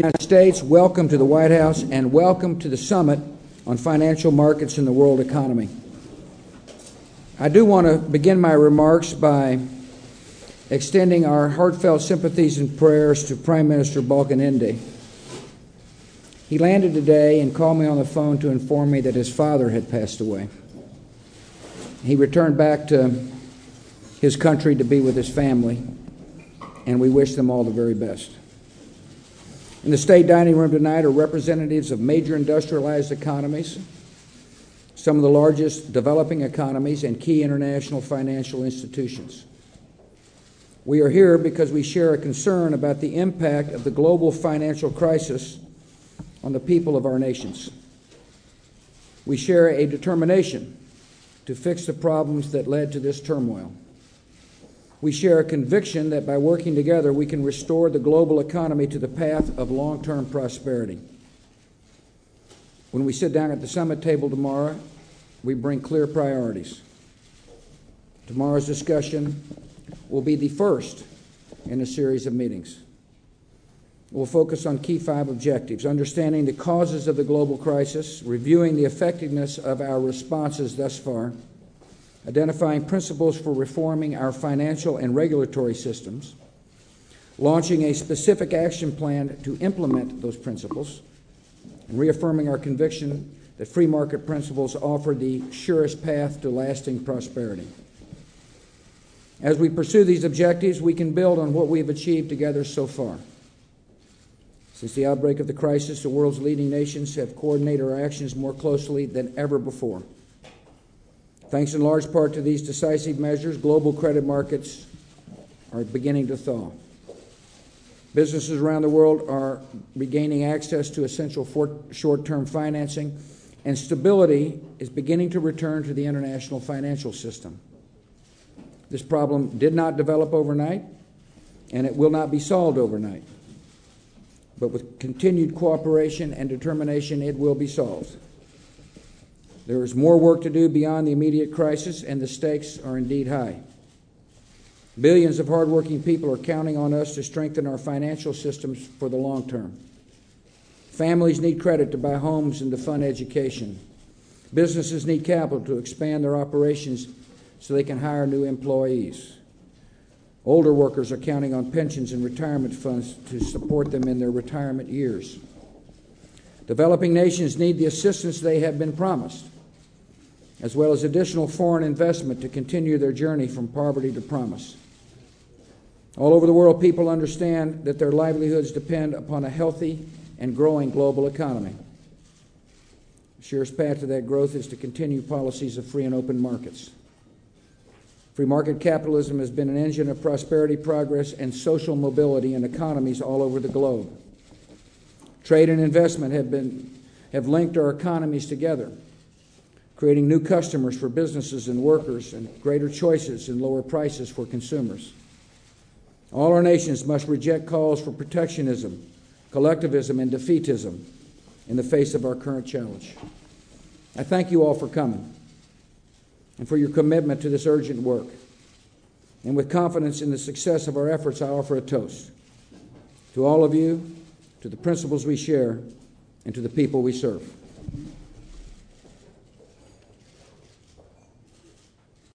United States, welcome to the White House, and welcome to the Summit on Financial Markets and the World Economy. I do want to begin my remarks by extending our heartfelt sympathies and prayers to Prime Minister Balkenende. He landed today and called me on the phone to inform me that his father had passed away. He returned back to his country to be with his family, and we wish them all the very best. In the state dining room tonight are representatives of major industrialized economies, some of the largest developing economies, and key international financial institutions. We are here because we share a concern about the impact of the global financial crisis on the people of our nations. We share a determination to fix the problems that led to this turmoil. We share a conviction that by working together, we can restore the global economy to the path of long-term prosperity. When we sit down at the summit table tomorrow, we bring clear priorities. Tomorrow's discussion will be the first in a series of meetings. We'll focus on key 5 objectives: understanding the causes of the global crisis, reviewing the effectiveness of our responses thus far, identifying principles for reforming our financial and regulatory systems, launching a specific action plan to implement those principles, and reaffirming our conviction that free market principles offer the surest path to lasting prosperity. As we pursue these objectives, we can build on what we have achieved together so far. Since the outbreak of the crisis, the world's leading nations have coordinated our actions more closely than ever before. Thanks in large part to these decisive measures, global credit markets are beginning to thaw. Businesses around the world are regaining access to essential short-term financing, and stability is beginning to return to the international financial system. This problem did not develop overnight, and it will not be solved overnight. But with continued cooperation and determination, it will be solved. There is more work to do beyond the immediate crisis, and the stakes are indeed high. Billions of hardworking people are counting on us to strengthen our financial systems for the long term. Families need credit to buy homes and to fund education. Businesses need capital to expand their operations so they can hire new employees. Older workers are counting on pensions and retirement funds to support them in their retirement years. Developing nations need the assistance they have been promised, as well as additional foreign investment to continue their journey from poverty to promise. All over the world, people understand that their livelihoods depend upon a healthy and growing global economy. The surest path to that growth is to continue policies of free and open markets. Free market capitalism has been an engine of prosperity, progress, and social mobility in economies all over the globe. Trade and investment have linked our economies together, creating new customers for businesses and workers and greater choices and lower prices for consumers. All our nations must reject calls for protectionism, collectivism, and defeatism in the face of our current challenge. I thank you all for coming and for your commitment to this urgent work. And with confidence in the success of our efforts, I offer a toast to all of you, to the principles we share, and to the people we serve.